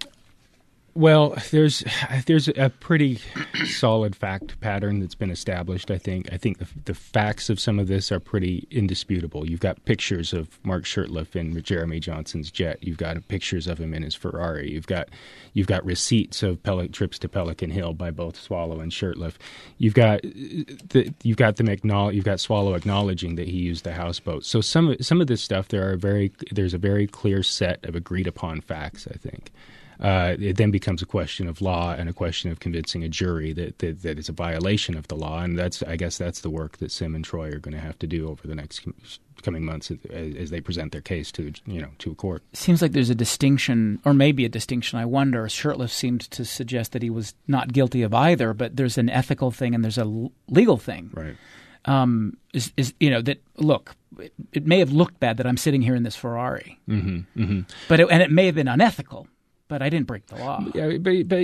Well, there's there's a pretty solid fact pattern that's been established. I think I think the, the facts of some of this are pretty indisputable. You've got pictures of Mark Shurtleff in Jeremy Johnson's jet. You've got pictures of him in his Ferrari. You've got you've got receipts of Pel- trips to Pelican Hill by both Swallow and Shurtleff. You've got the you've got them acknowledge you've got Swallow acknowledging that he used the houseboat. So some some of this stuff there are very there's a very clear set of agreed upon facts, I think. uh, it then becomes a question of law and a question of convincing a jury that, that that is a violation of the law. And that's, I guess, that's the work that Sim and Troy are going to have to do over the next coming months as, as they present their case to you know to a court. Seems like there's a distinction, or maybe a distinction. I wonder. Shurtleff seemed to suggest that he was not guilty of either, but there's an ethical thing and there's a l- legal thing. Right. Um, is, is you know that look, it, it may have looked bad that I'm sitting here in this Ferrari, mm-hmm, mm-hmm. but it, and it may have been unethical. But I didn't break the law. Yeah, but, but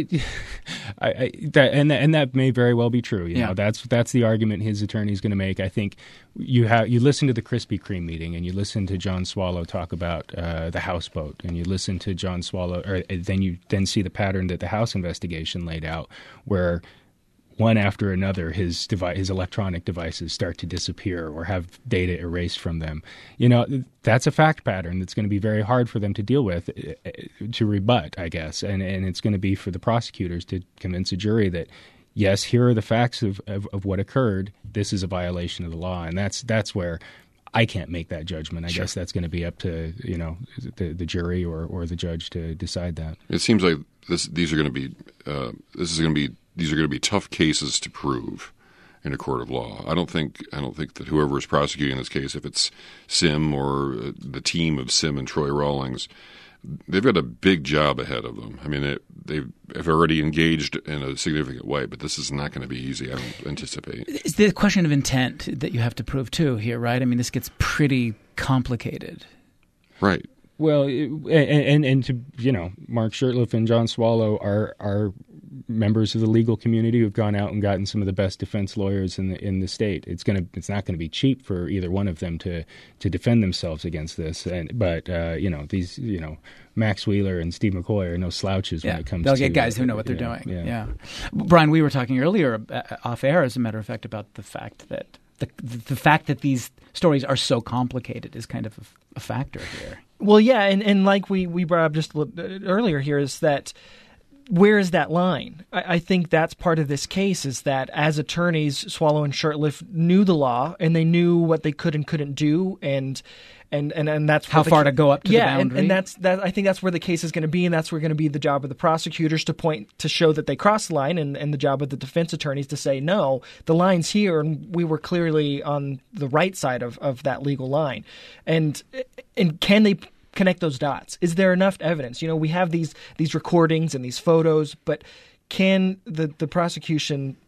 I, I, that, and that, and that may very well be true. You yeah. know, that's that's the argument his attorney is going to make. I think you have you listen to the Krispy Kreme meeting, and you listen to John Swallow talk about uh, the houseboat, and you listen to John Swallow, or then you then see the pattern that the House investigation laid out, where one after another, his device, his electronic devices start to disappear or have data erased from them. You know, that's a fact pattern that's going to be very hard for them to deal with, to rebut, I guess. And and it's going to be for the prosecutors to convince a jury that, yes, here are the facts of, of, of what occurred. This is a violation of the law. And that's that's where I can't make that judgment. I sure. guess that's going to be up to, you know, the, the jury or, or the judge to decide that. It seems like this, these are going to be, uh, this is going to be, These are going to be tough cases to prove in a court of law. I don't think I don't think that whoever is prosecuting this case, if it's Sim or the team of Sim and Troy Rawlings, they've got a big job ahead of them. I mean, they they have already engaged in a significant way, but this is not going to be easy, I don't anticipate. It's the question of intent that you have to prove too here, right? I mean, this gets pretty complicated. Right. Well, and, and and to you know, Mark Shurtleff and John Swallow are are members of the legal community who've gone out and gotten some of the best defense lawyers in the in the state. It's gonna it's not going to be cheap for either one of them to to defend themselves against this. And but uh, you know these you know Max Wheeler and Steve McCoy are no slouches yeah, when it comes. They'll to get guys uh, who know what they're yeah, doing. Yeah. yeah, Brian, we were talking earlier uh, off air, as a matter of fact, about the fact that the the fact that these stories are so complicated is kind of a, a factor here. Well, yeah, and, and like we, we brought up just a little earlier here is that where is that line? I, I think that's part of this case is that as attorneys, Swallow and Shurtleff knew the law and they knew what they could and couldn't do, and and and, and that's how far the, to go up to yeah, the boundary. and, and that's that. I think that's where the case is going to be, and that's where going to be the job of the prosecutors to point to show that they crossed the line, and, and the job of the defense attorneys to say no, the line's here, and we were clearly on the right side of, of that legal line, and and can they connect those dots? Is there enough evidence? You know, we have these these recordings and these photos, but can the, the prosecution,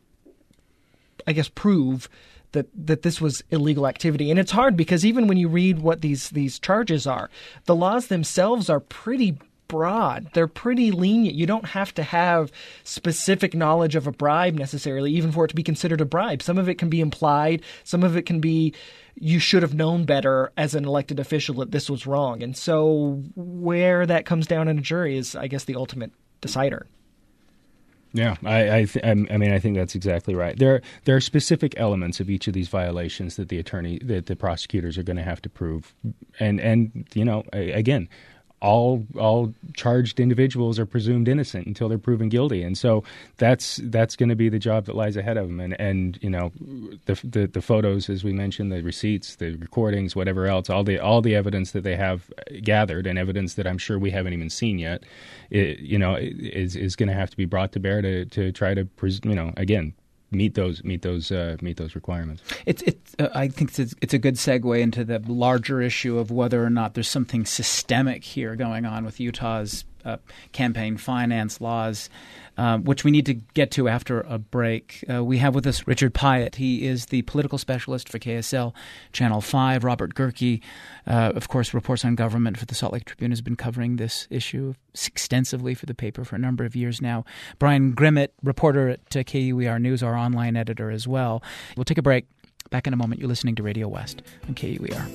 I guess, prove that, that this was illegal activity? And it's hard because even when you read what these these charges are, the laws themselves are pretty broad. They're pretty lenient. You don't have to have specific knowledge of a bribe necessarily, even for it to be considered a bribe. Some of it can be implied. Some of it can be you should have known better as an elected official that this was wrong. And so where that comes down in a jury is, I guess, the ultimate decider. Yeah, I I, th- I mean I think that's exactly right. There there are specific elements of each of these violations that the attorney that the prosecutors are going to have to prove, and and you know again. All all charged individuals are presumed innocent until they're proven guilty, and so that's that's going to be the job that lies ahead of them. And and you know the, the the photos, as we mentioned, the receipts, the recordings, whatever else, all the all the evidence that they have gathered, and evidence that I'm sure we haven't even seen yet, it, you know, is is going to have to be brought to bear to to try to pres- you know again. meet those meet those uh, meet those requirements. It's it's uh, I think it's, it's a good segue into the larger issue of whether or not there's something systemic here going on with Utah's uh, campaign finance laws, uh, which we need to get to after a break. Uh, we have with us Richard Pyatt. He is the political specialist for K S L Channel five. Robert Gehrke, uh, of course, reports on government for the Salt Lake Tribune, has been covering this issue extensively for the paper for a number of years now. Brian Grimmett, reporter at uh, K U E R News, our online editor as well. We'll take a break. Back in a moment. You're listening to Radio West on K U E R.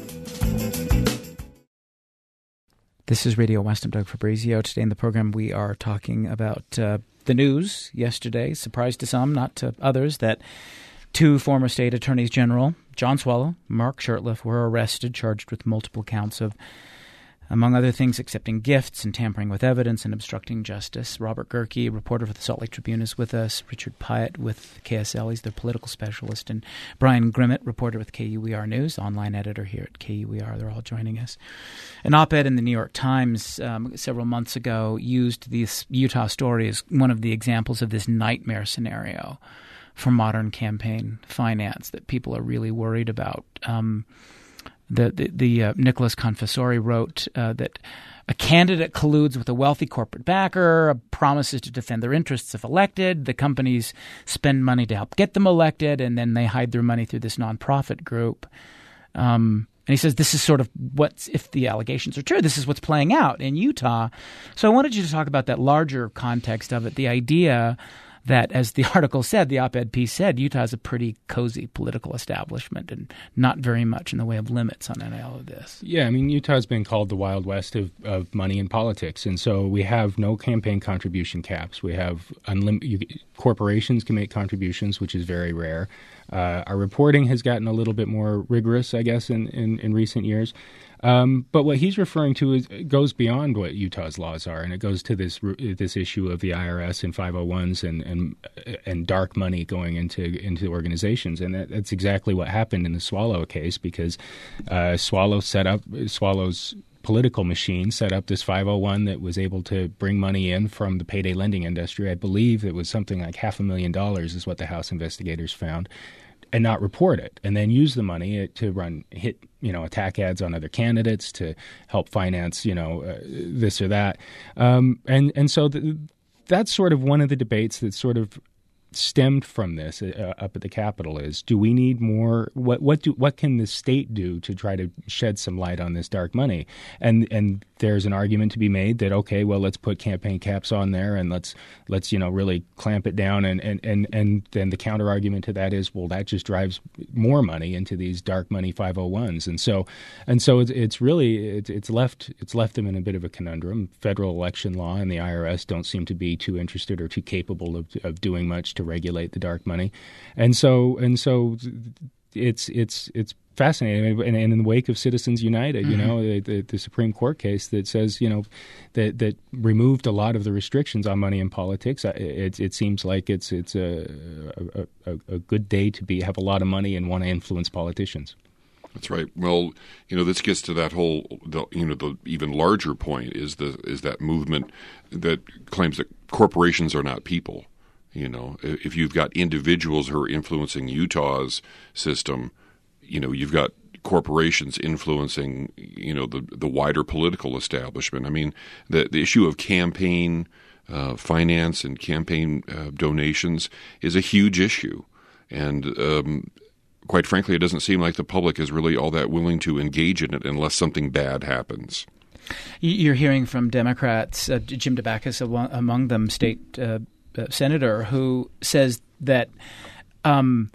This is Radio West. I'm Doug Fabrizio. Today in the program we are talking about uh, the news yesterday, surprise to some, not to others, that two former state attorneys general, John Swallow, Mark Shurtleff, were arrested, charged with multiple counts of among other things, accepting gifts and tampering with evidence and obstructing justice. Robert Gehrke, reporter for the Salt Lake Tribune, is with us. Richard Pyatt with K S L, he's their political specialist. And Brian Grimmett, reporter with K U E R News, online editor here at K U E R. They're all joining us. An op-ed in the New York Times um, several months ago used this Utah story as one of the examples of this nightmare scenario for modern campaign finance that people are really worried about. Um, the the, the uh, Nicholas Confessori wrote uh, that a candidate colludes with a wealthy corporate backer, promises to defend their interests if elected. The companies spend money to help get them elected, and then they hide their money through this nonprofit group. Um, and he says this is sort of what's, if the allegations are true, this is what's playing out in Utah. So I wanted you to talk about that larger context of it, the idea that, as the article said, the op-ed piece said, Utah is a pretty cozy political establishment and not very much in the way of limits on any all of this. Yeah, I mean, Utah's been called the Wild West of, of money in politics. And so we have no campaign contribution caps. We have unlimited corporations can make contributions, which is very rare. Uh, our reporting has gotten a little bit more rigorous, I guess, in, in, in recent years. Um, but what he's referring to is goes beyond what Utah's laws are, and it goes to this this issue of the I R S and five oh ones and and, and dark money going into into organizations, and that, that's exactly what happened in the Swallow case, because uh, Swallow set up Swallow's political machine set up this five oh one that was able to bring money in from the payday lending industry. I believe it was something like half a million dollars is what the House investigators found, and not report it, and then use the money to run hit you know attack ads on other candidates to help finance you know uh, this or that, um, and and so the, that's sort of one of the debates that sort of stemmed from this uh, up at the Capitol is, do we need more? What what do what can the state do to try to shed some light on this dark money? And and there's an argument to be made that, okay, well, let's put campaign caps on there and let's let's you know really clamp it down. And and and and then the counter argument to that is, well, that just drives more money into these dark money five oh ones. And so and so it's, it's really it's, it's left it's left them in a bit of a conundrum. Federal election law and the I R S don't seem to be too interested or too capable of of doing much to regulate the dark money, and so and so it's it's it's fascinating. And in the wake of Citizens United, mm-hmm. you know, the, the Supreme Court case that says you know that that removed a lot of the restrictions on money in politics, it it seems like it's it's a a, a, a good day to be have a lot of money and want to influence politicians. That's right. Well, you know, this gets to that whole, the, you know, the even larger point is the is that movement that claims that corporations are not people. You know, if you've got individuals who are influencing Utah's system, you know, you've got corporations influencing, you know, the the wider political establishment. I mean, the the issue of campaign uh, finance and campaign uh, donations is a huge issue, and um, quite frankly, it doesn't seem like the public is really all that willing to engage in it unless something bad happens. You're hearing from Democrats, uh, Jim Dabakis among them, state uh, uh, senator, who says that um,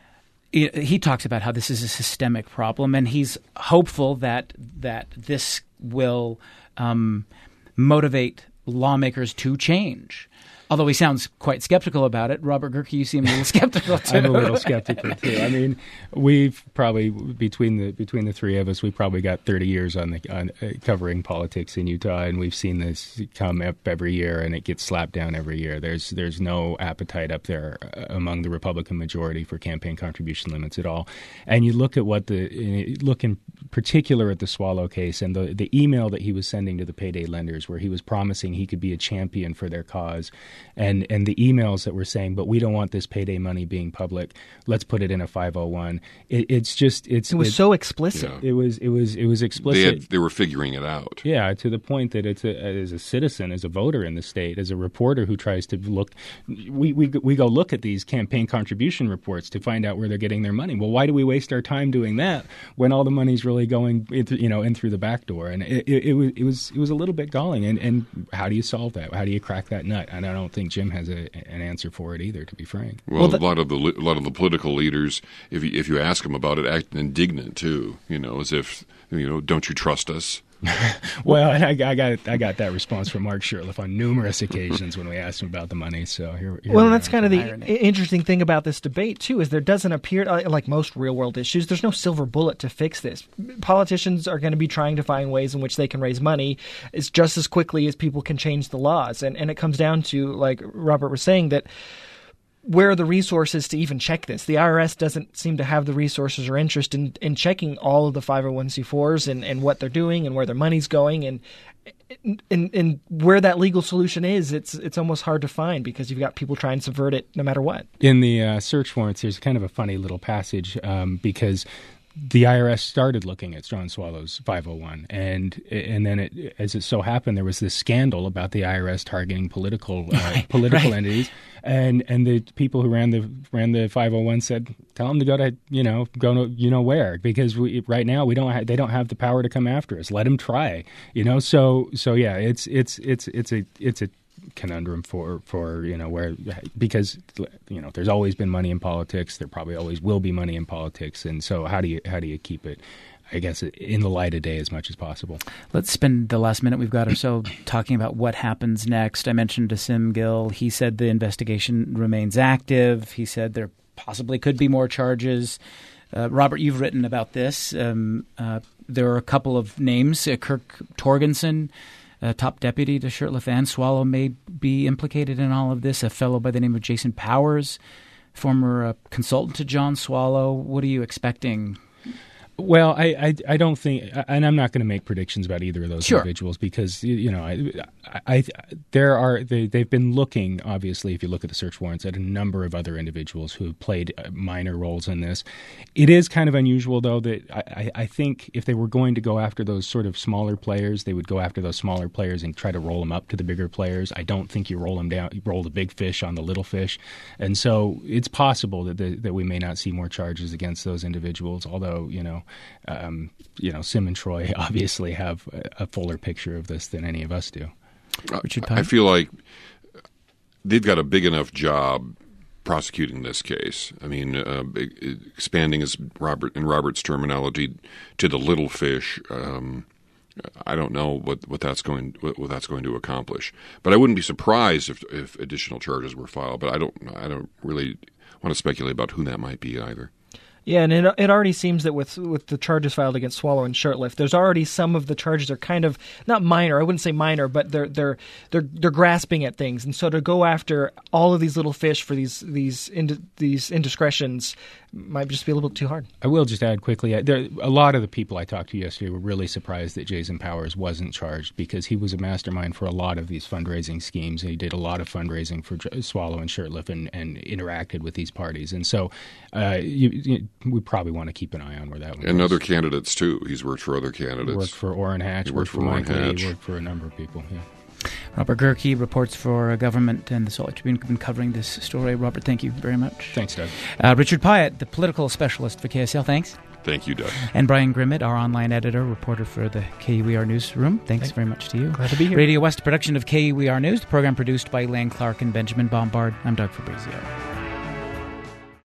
he, he talks about how this is a systemic problem, and he's hopeful that that this will um, motivate lawmakers to change. Although he sounds quite skeptical about it. Robert Gehrke, you seem a little skeptical too. I'm a little skeptical too. I mean, we've probably between the between the three of us, we've probably got thirty years on the on uh, covering politics in Utah, and we've seen this come up every year, and it gets slapped down every year. There's there's no appetite up there among the Republican majority for campaign contribution limits at all. And you look at what the look in particular at the Swallow case and the the email that he was sending to the payday lenders, where he was promising he could be a champion for their cause. And and the emails that were saying, but we don't want this payday money being public. Let's put it in a five oh one. It, it's just it's it was it, so explicit. Yeah. It was it was it was explicit. They, had, they were figuring it out. Yeah, to the point that it's a, as a citizen, as a voter in the state, as a reporter who tries to look, we we we go look at these campaign contribution reports to find out where they're getting their money. Well, why do we waste our time doing that when all the money's really going in th- you know in through the back door? And it, it, it was it was it was a little bit galling. And and how do you solve that? How do you crack that nut? And I don't think Jim has a, an answer for it either, to be frank. Well, well the, a lot of the a lot of the political leaders, if you, if you ask them about it, act indignant too. You know, as if you know, don't you trust us? Well, I, I got I got that response from Mark Shurtleff on numerous occasions when we asked him about the money. So here, here well, we that's are. kind of the irony. i- interesting thing about this debate too, is there doesn't appear, uh, like most real world issues, there's no silver bullet to fix this. Politicians are going to be trying to find ways in which they can raise money as just as quickly as people can change the laws, and and it comes down to, like Robert was saying, that where are the resources to even check this? The I R S doesn't seem to have the resources or interest in, in checking all of the five oh one c fours and, and what they're doing and where their money's going, and, and and where that legal solution is. It's it's almost hard to find because you've got people trying to subvert it no matter what. In the uh, search warrants, there's kind of a funny little passage um, because the I R S started looking at John Swallow's five oh one, and and then it, as it so happened, there was this scandal about the I R S targeting political uh, Right, political right. entities, and and the people who ran the ran the five oh one said, tell them to go to you know go to you know where, because we right now we don't ha- they don't have the power to come after us. Let them try, you know. So so yeah, it's it's it's it's a it's a conundrum for for you know where, because you know there's always been money in politics, there probably always will be money in politics, and so how do you how do you keep it, I guess, in the light of day as much as possible? Let's spend the last minute we've got or so talking about what happens next. I mentioned to Sim Gill, he said the investigation remains active. He said there possibly could be more charges. Uh, Robert, you've written about this. Um, uh, there are a couple of names. Uh, Kirk Torgensen, Uh, top deputy to Shurtleff and Swallow, may be implicated in all of this. A fellow by the name of Jason Powers, former uh, consultant to John Swallow. What are you expecting? Well, I, I, I don't think, and I'm not going to make predictions about either of those Sure. individuals because you, you know I, I, I there are they, they've been looking, obviously, if you look at the search warrants, at a number of other individuals who have played uh, minor roles in this. It is kind of unusual, though, that I, I, I think if they were going to go after those sort of smaller players, they would go after those smaller players and try to roll them up to the bigger players. I don't think you roll them down, you roll the big fish on the little fish, and so it's possible that the, that we may not see more charges against those individuals. Although you know. Um, you know, Sim and Troy obviously have a, a fuller picture of this than any of us do. Richard I Pine? feel like they've got a big enough job prosecuting this case. I mean, uh, expanding, as Robert in Robert's terminology, to the little fish. Um, I don't know what, what that's going what, what that's going to accomplish, but I wouldn't be surprised if, if additional charges were filed. But I don't I don't really want to speculate about who that might be either. Yeah, and it it already seems that with with the charges filed against Swallow and Shurtleff, there's already some of the charges are kind of not minor. I wouldn't say minor, but they're they're they're they're grasping at things, and so to go after all of these little fish for these these ind- these indiscretions might just be a little bit too hard. I will just add quickly, uh, there, a lot of the people I talked to yesterday were really surprised that Jason Powers wasn't charged because he was a mastermind for a lot of these fundraising schemes. He did a lot of fundraising for J- Swallow and Shurtleff and, and interacted with these parties. And so uh, you, you, we probably want to keep an eye on where that one And goes. other candidates, too. He's worked for other candidates. Worked for Orrin Hatch, He worked, worked for for Mike Orrin Lee, Hatch. worked for a number of people, yeah. Robert Gerke reports for Government and the Salt Lake Tribune. Have been covering this story. Robert, thank you very much. Thanks, Doug. Uh, Richard Pyatt, the political specialist for K S L, thanks. Thank you, Doug. And Brian Grimmett, our online editor, reporter for the K U E R Newsroom. Thanks Thank- very much to you. Glad to be here. Radio West production of K U E R News, the program produced by Elaine Clark and Benjamin Bombard. I'm Doug Fabrizio.